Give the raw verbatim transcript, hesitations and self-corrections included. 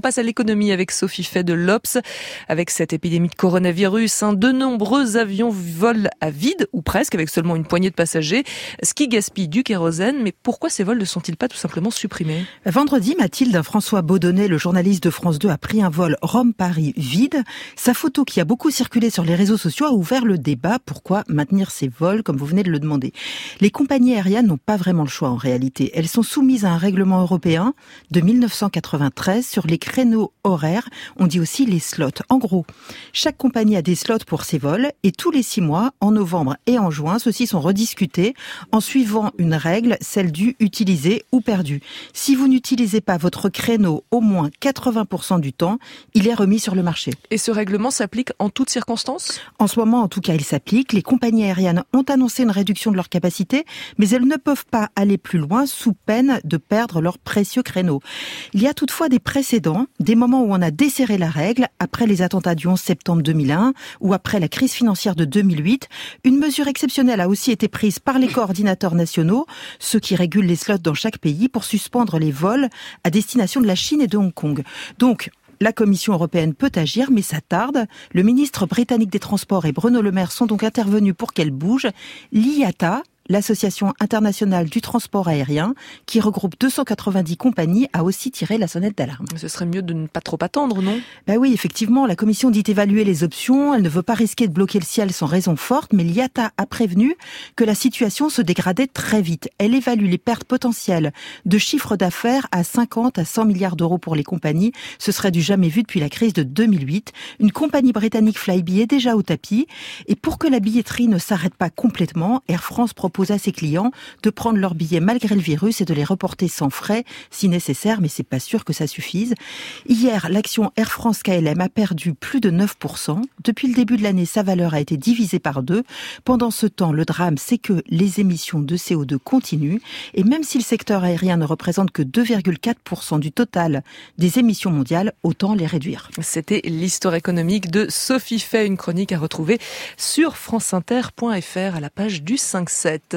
passe à l'économie avec Sophie Fay de l'O B S. Avec cette épidémie de coronavirus, hein, de nombreux avions volent à vide, ou presque, avec seulement une poignée de passagers, ce qui gaspille du kérosène. Mais pourquoi ces vols ne sont-ils pas tout simplement supprimés ? Vendredi, Mathilde, François Baudonnet, le journaliste de France deux, a pris un vol Rome-Paris vide. Sa photo, qui a beaucoup circulé sur les réseaux sociaux, a ouvert le débat. Pourquoi maintenir ces vols, comme vous venez de le demander ? Les compagnies aériennes n'ont pas vraiment le choix en réalité. Elles sont soumises à un règlement européen de dix-neuf cent quatre-vingt-treize sur les créneaux horaires. On dit aussi les slots. En gros, chaque compagnie a des slots pour ses vols et tous les six mois, en novembre et en juin, ceux-ci sont rediscutés en suivant une règle, celle du utilisé ou perdu. Si vous n'utilisez pas votre créneau au moins quatre-vingts pour cent du temps, il est remis sur le marché. Et ce règlement s'applique en toutes circonstances ? En ce moment, en tout cas, il s'applique. Les compagnies aériennes ont annoncé une réduction de leur capacité, mais elles ne peuvent pas aller plus loin sous peine de perdre leurs précieux créneaux. Il y a toutefois des précédents, des moments où on a desserré la règle, après les attentats du onze septembre deux mille un ou après la crise financière de deux mille huit. Une mesure exceptionnelle a aussi été prise par les coordinateurs nationaux, ceux qui régulent les slots dans chaque pays, pour suspendre les vols à destination de la Chine et de Hong Kong. Donc, la Commission européenne peut agir, mais ça tarde. Le ministre britannique des Transports et Bruno Le Maire sont donc intervenus pour qu'elle bouge. L'I A T A, l'Association internationale du transport aérien, qui regroupe deux cent quatre-vingt-dix compagnies, a aussi tiré la sonnette d'alarme. Ce serait mieux de ne pas trop attendre, non ? Ben oui, effectivement, la Commission dit évaluer les options. Elle ne veut pas risquer de bloquer le ciel sans raison forte, mais l'I A T A a prévenu que la situation se dégradait très vite. Elle évalue les pertes potentielles de chiffre d'affaires à cinquante à cent milliards d'euros pour les compagnies. Ce serait du jamais vu depuis la crise de deux mille huit. Une compagnie britannique Flybe est déjà au tapis. Et pour que la billetterie ne s'arrête pas complètement, Air France propose à ses clients de prendre leurs billets malgré le virus et de les reporter sans frais si nécessaire, mais c'est pas sûr que ça suffise. Hier, l'action Air France K L M a perdu plus de neuf pour cent. Depuis le début de l'année, sa valeur a été divisée par deux. Pendant ce temps, le drame, c'est que les émissions de C O deux continuent. Et même si le secteur aérien ne représente que deux virgule quatre pour cent du total des émissions mondiales, autant les réduire. C'était l'histoire économique de Sophie Fay, une chronique à retrouver sur franceinter point f r à la page du cinq sept.